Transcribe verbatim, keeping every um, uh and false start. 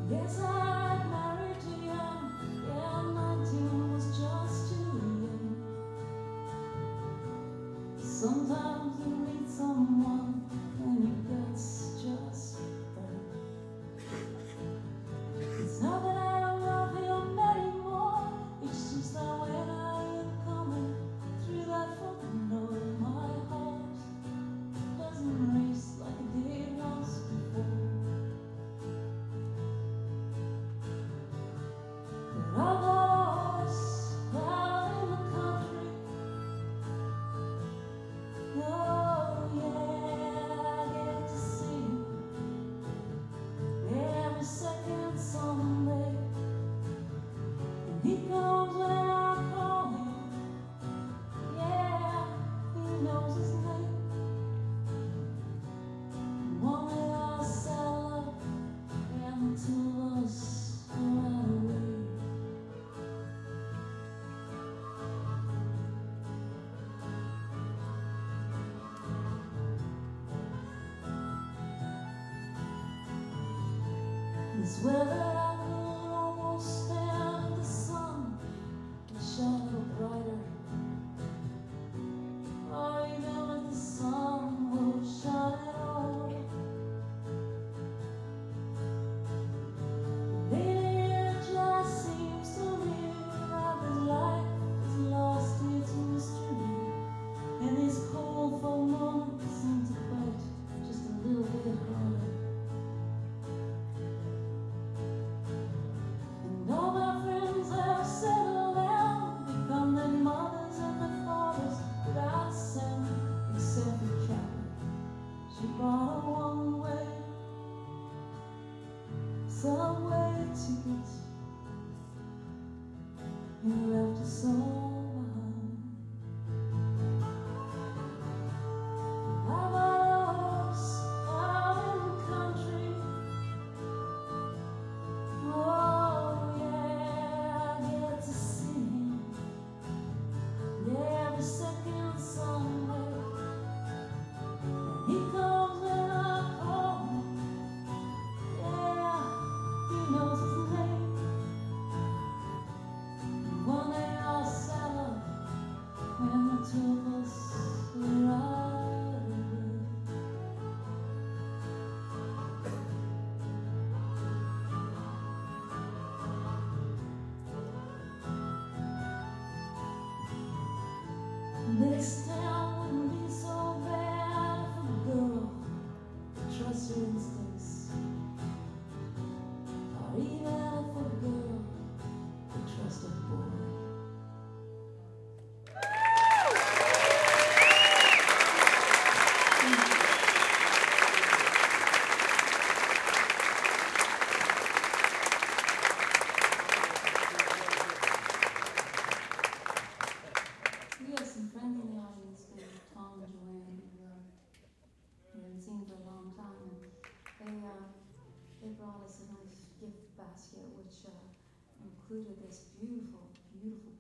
Yes, I married too young. Yeah, nineteen was just too young. Sometimes you meet someone and your guts just burn. It's not that I don't love him anymore. It's just that when I am coming through that front door, my heart doesn't race like it did once before. But I've always out in the country. Oh yeah, I get to see him every second Sunday. And he comes when I call him. Yeah, he knows his name. And one day I'll saddle up and the two of us will ride away. This weather I could almost stand the sun to shine a little brighter, or even if the sun will shine at all. But lately it just seems to me that this life has lost its mystery, and these cold full months seem to bite just a little bit harder. And all my friends have settled down, become their mothers and their fathers, without sent except for Kathy. She bought a one-way subway ticket and left us all behind. I've always out in the country. Oh yeah, I get to see him every second Sunday. And he comes when I call him. Yeah, he knows his name. And one day I'll saddle up when the two of us will ride away. This town wouldn't be so bad if a girl could trust her instincts, or even if a girl could trust a boy. We have some friends in the audience, named Tom and Joanne, who uh, we haven't seen for a long time. And they, uh, they brought us a nice gift basket, which uh, included this beautiful, beautiful